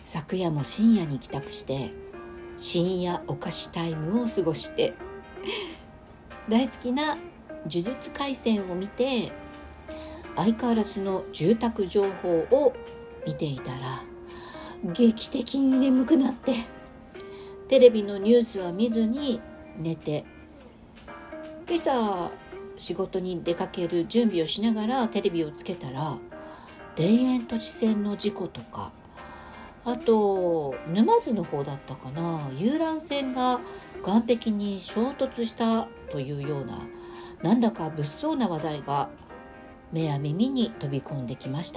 昨夜も深夜に帰宅して深夜お菓子タイムを過ごして大好きな呪術廻戦を見て相変わらずの住宅情報を見ていたら劇的に眠くなってテレビのニュースは見ずに寝て、今朝仕事に出かける準備をしながらテレビをつけたら田園都市線の事故とか、あと沼津の方だったかな、遊覧船が岸壁に衝突したというようななんだか物騒な話題が目や耳に飛び込んできました。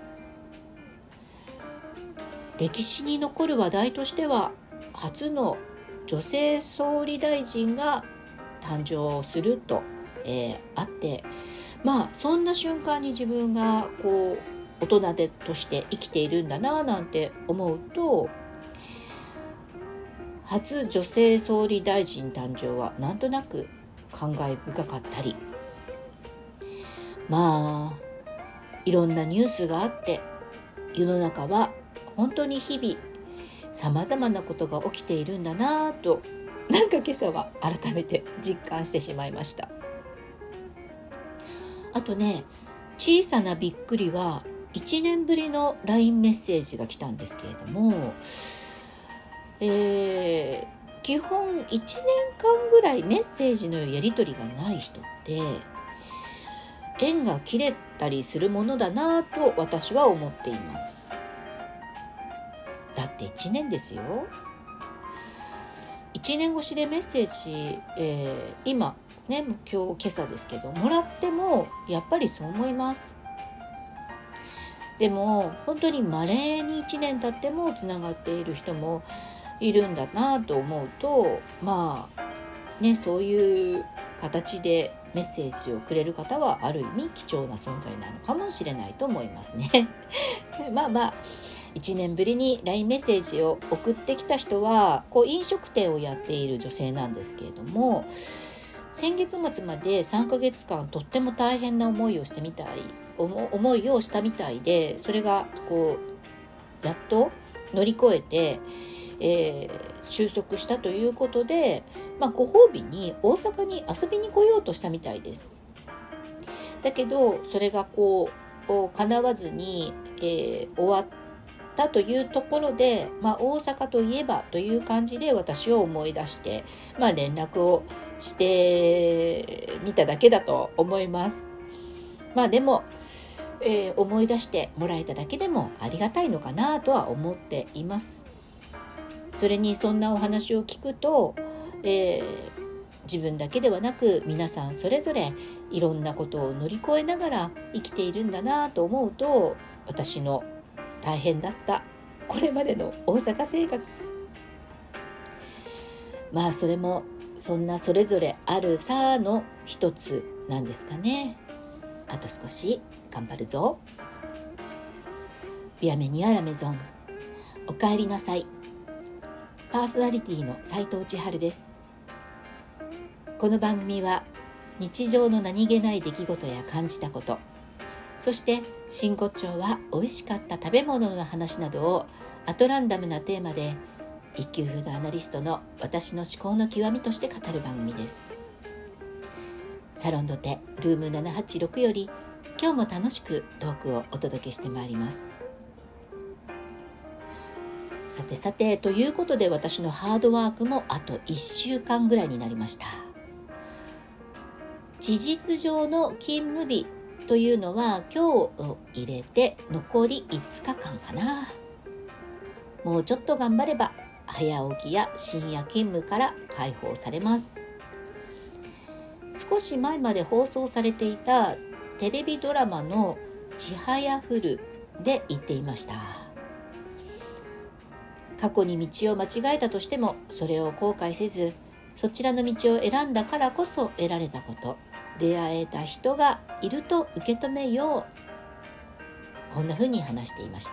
歴史に残る話題としては初の女性総理大臣が誕生すると、あって、そんな瞬間に自分が大人として生きているんだななんて思うと、初女性総理大臣誕生はなんとなく感慨深かったり、いろんなニュースがあって世の中は本当に日々さまざまなことが起きているんだなと、なんか今朝は改めて実感してしまいました。あとね、小さなびっくりは1年ぶりの LINE メッセージが来たんですけれども、基本1年間ぐらいメッセージのやり取りがない人って縁が切れたりするものだなと私は思っています。だって1年ですよ。1年越しでメッセージ、今朝ですけどもらってもやっぱりそう思います。でも本当に稀に1年経ってもつながっている人もいるんだなと思うと、そういう形でメッセージをくれる方はある意味貴重な存在なのかもしれないと思いますね1年ぶりに LINE メッセージを送ってきた人は飲食店をやっている女性なんですけれども、先月末まで3ヶ月間とっても大変な思いをしたみたいで、それがやっと乗り越えて、収束したということで、ご褒美に大阪に遊びに来ようとしたみたいです。だけどそれが叶わずに、終わったというところで、大阪といえばという感じで私を思い出して、連絡をしてみただけだと思います。でも、思い出してもらえただけでもありがたいのかなとは思っています。それにそんなお話を聞くと、自分だけではなく皆さんそれぞれいろんなことを乗り越えながら生きているんだなと思うと、私の大変だったこれまでの大阪生活、それもそんなそれぞれあるさの一つなんですかね。あと少し頑張るぞ。ビアメニュアラメゾン、おかえりなさい。パーソナリティの斉藤千春です。この番組は日常の何気ない出来事や感じたこと、そして真骨頂は美味しかった食べ物の話などをアトランダムなテーマで一級フードアナリストの私の思考の極みとして語る番組です。サロンドテルーム786より今日も楽しくトークをお届けしてまいります。さてということで、私のハードワークもあと1週間ぐらいになりました。事実上の勤務日というのは今日を入れて残り5日間かな。もうちょっと頑張れば早起きや深夜勤務から解放されます。少し前まで放送されていたテレビドラマのちはやふるで言っていました。過去に道を間違えたとしてもそれを後悔せず、そちらの道を選んだからこそ得られたこと、出会えた人がいると受け止めよう、こんな風に話していました。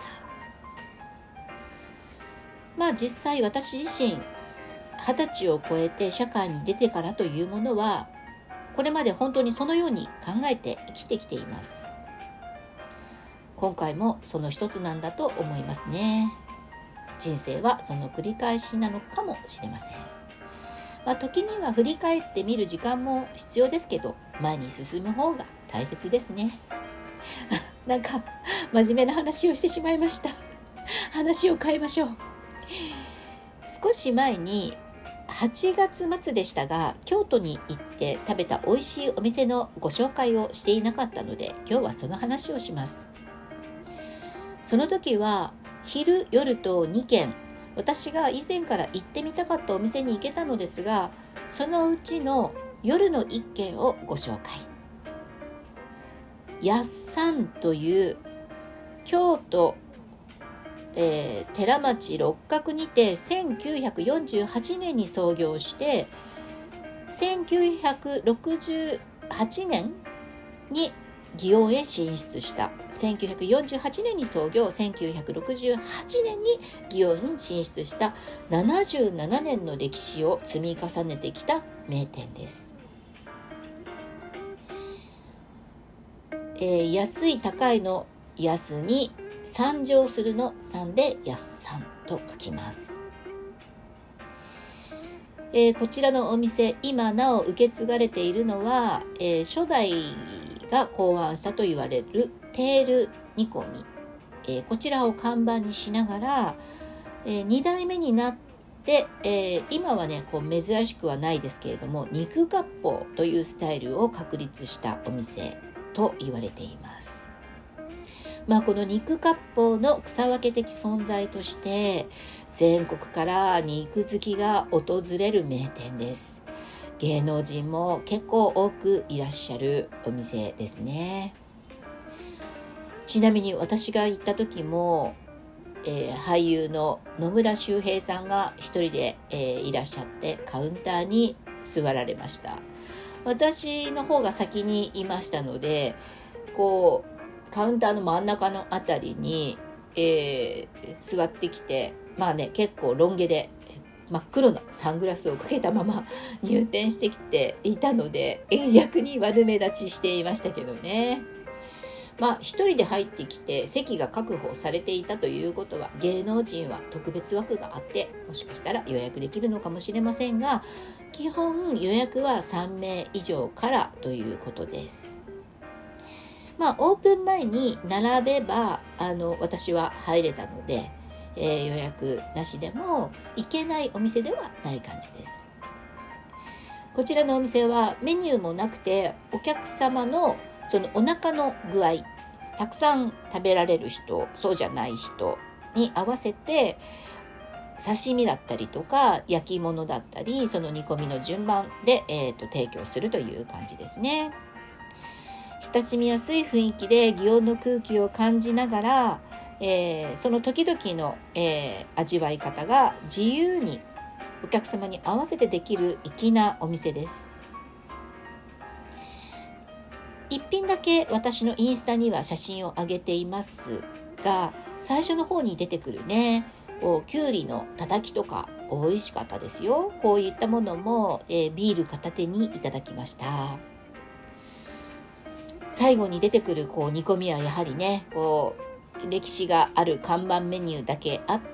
実際私自身20歳を超えて社会に出てからというものはこれまで本当にそのように考えて生きてきています。今回もその一つなんだと思いますね。 人生はその繰り返しなのかもしれません。時には振り返ってみる時間も必要ですけど、前に進む方が大切ですね。なんか真面目な話をしてしまいました。話を変えましょう。少し前に8月末でしたが、京都に行って食べた美味しいお店のご紹介をしていなかったので、今日はその話をします。その時は昼夜と2軒、私が以前から行ってみたかったお店に行けたのですが、そのうちの夜の1軒をご紹介。やっさんという京都、寺町六角にて1948年に創業して、1968年に祇園へ進出した。1948年に創業、1968年に祇園に進出した77年の歴史を積み重ねてきた名店です。安い高いの安に参上するの参でやっさんと書きます。こちらのお店、今なお受け継がれているのは、初代が考案したと言われるテール煮込み、こちらを看板にしながら、2代目になって、今はね珍しくはないですけれども、肉割烹というスタイルを確立したお店と言われています。この肉割烹の草分け的存在として全国から肉好きが訪れる名店です。芸能人も結構多くいらっしゃるお店ですね。ちなみに私が行った時も、俳優の野村周平さんが一人で、いらっしゃってカウンターに座られました。私の方が先にいましたので、カウンターの真ん中のあたりに、座ってきて、結構ロン毛で真っ黒なサングラスをかけたまま入店してきていたので、逆に悪目立ちしていましたけどね。一人で入ってきて席が確保されていたということは、芸能人は特別枠があって、もしかしたら予約できるのかもしれませんが、基本予約は3名以上からということです。オープン前に並べば私は入れたので、予約なしでも行けないお店ではない感じです。こちらのお店はメニューもなくて、お客様のそのお腹の具合、たくさん食べられる人、そうじゃない人に合わせて刺身だったりとか焼き物だったり、その煮込みの順番で、提供するという感じですね。親しみやすい雰囲気で祇園の空気を感じながら、その時々の、味わい方が自由にお客様に合わせてできる粋なお店です。一品だけ私のインスタには写真を上げていますが、最初の方に出てくるね、きゅうりのたたきとか美味しかったですよ。こういったものも、ビール片手にいただきました。最後に出てくる煮込みはやはりね、歴史がある看板メニューだけあって、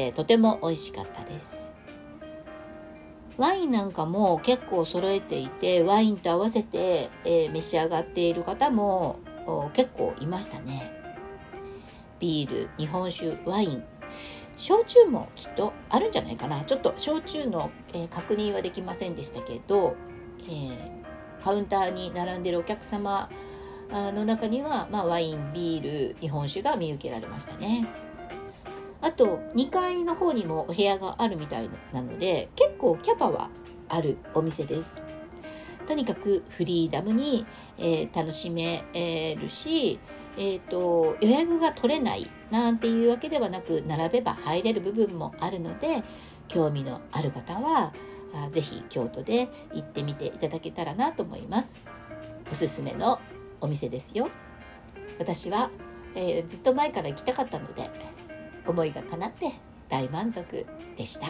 とても美味しかったです。ワインなんかも結構揃えていて、ワインと合わせて、召し上がっている方も結構いましたね。ビール、日本酒、ワイン、焼酎もきっとあるんじゃないかな。ちょっと焼酎の、確認はできませんでしたけど、カウンターに並んでいるお客様の中には、ワイン、ビール、日本酒が見受けられましたね。あと2階の方にもお部屋があるみたいなので、結構キャパはあるお店です。とにかくフリーダムに、楽しめるし、予約が取れないなんていうわけではなく、並べば入れる部分もあるので、興味のある方はぜひ京都で行ってみていただけたらなと思います。おすすめのお店ですよ。私は、ずっと前から行きたかったので、思いが叶って大満足でした。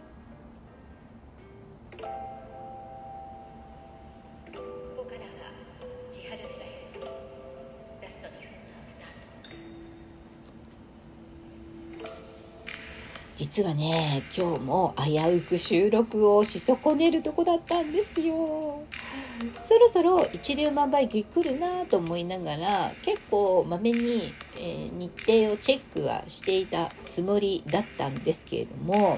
ここからは実はね、今日も危うく収録をし損ねるとこだったんですよ。そろそろ一粒万倍日来るなと思いながら、結構まめに、日程をチェックはしていたつもりだったんですけれども、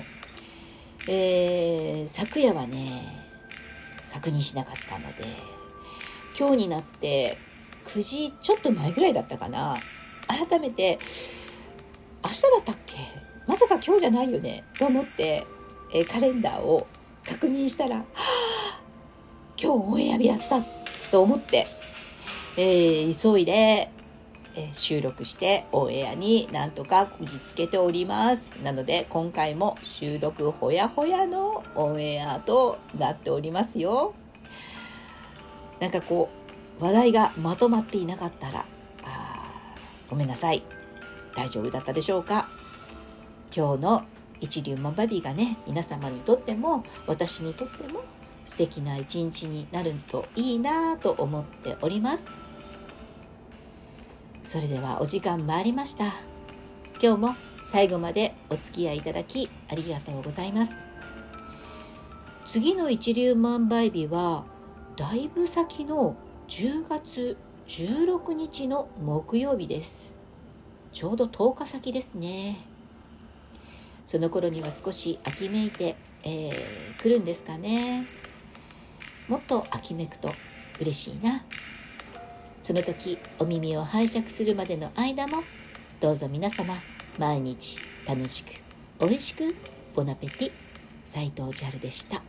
昨夜はね確認しなかったので、今日になって9時ちょっと前ぐらいだったかな、改めて明日だったっけ、まさか今日じゃないよねと思って、カレンダーを確認したら、今日オンエア日だったと思って、急いで、収録してオンエアになんとかこぎつけております。なので今回も収録ほやほやのオンエアとなっておりますよ。なんかこう話題がまとまっていなかったらごめんなさい。大丈夫だったでしょうか。今日の一粒万倍日がね、皆様にとっても私にとっても素敵な一日になるといいなと思っております。それではお時間参りました。今日も最後までお付き合いいただきありがとうございます。次の一粒万倍日はだいぶ先の10月16日の木曜日です。ちょうど10日先ですね。その頃には少し秋めいて、来るんですかね。もっと秋めくと嬉しいな。その時お耳を拝借するまでの間も、どうぞ皆様毎日楽しくおいしくボナペティ。斉藤ジャルでした。